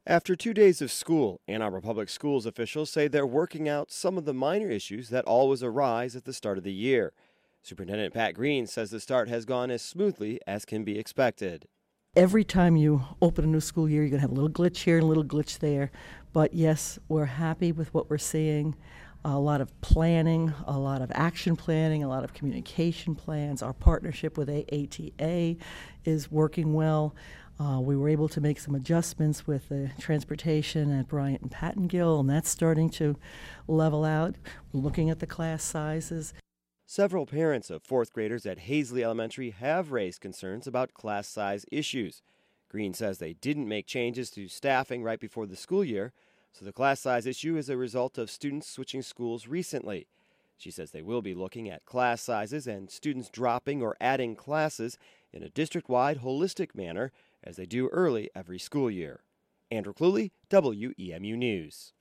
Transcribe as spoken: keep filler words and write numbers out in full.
After two days of school, Ann Arbor Public Schools officials say they're working out some of the minor issues that always arise at the start of the year. Superintendent Pat Green says the start has gone as smoothly as can be expected. Every time you open a new school year, you're going to have a little glitch here and a little glitch there. But yes, we're happy with what we're seeing. A lot of planning, a lot of action planning, a lot of communication plans. Our partnership with A A T A is working well. Uh, we were able to make some adjustments with the transportation at Bryant and Pattengill, and that's starting to level out. We're looking at the class sizes. Several parents of fourth graders at Hazley Elementary have raised concerns about class size issues. Green says they didn't make changes to staffing right before the school year, so the class size issue is a result of students switching schools recently. She says they will be looking at class sizes and students dropping or adding classes in a district-wide holistic manner as they do early every school year. Andrew Cluley, W E M U News.